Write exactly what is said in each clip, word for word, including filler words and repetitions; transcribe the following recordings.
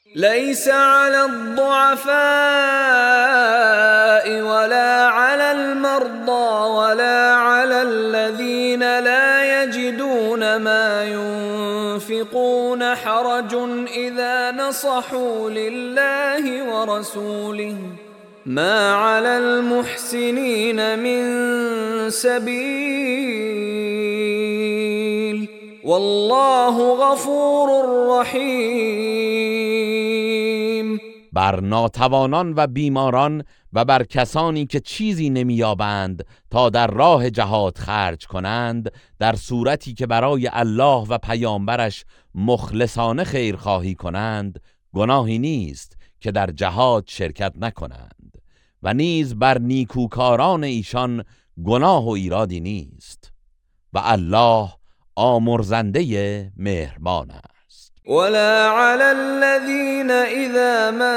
ليس على الضعفاء ولا على المرضى ولا على الذين لا يجدون ما ينفقون حرج إذا نصحوا لله ورسوله ما على المحسنين من سبيل والله غفور رحیم. بر ناتوانان و بیماران و بر کسانی که چیزی نمییابند تا در راه جهاد خرج کنند در صورتی که برای الله و پیامبرش مخلصانه خیرخواهی کنند گناهی نیست که در جهاد شرکت نکنند و نیز بر نیکوکاران ایشان گناه و ایرادی نیست و الله آمرزنده مهربان است. ولا على الذين إذا ما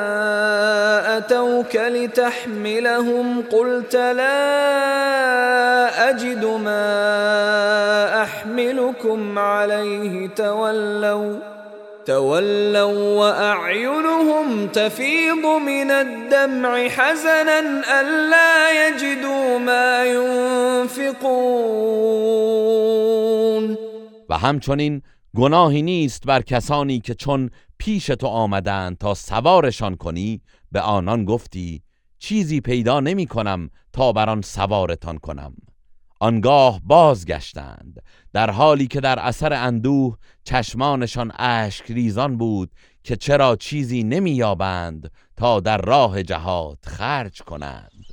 أتوك لتحملهم قلت لا أجد ما أحملكم عليه تولوا تولوا وأعينهم تفيض من الدمع حزنا ألا يجدوا ما ينفقون. و همچنین گناهی نیست بر کسانی که چون پیش تو آمدند تا سوارشان کنی به آنان گفتی چیزی پیدا نمی کنم تا بر آن سوارتان کنم. آنگاه بازگشتند در حالی که در اثر اندوه چشمانشان اشک ریزان بود که چرا چیزی نمی یابند تا در راه جهاد خرج کنند.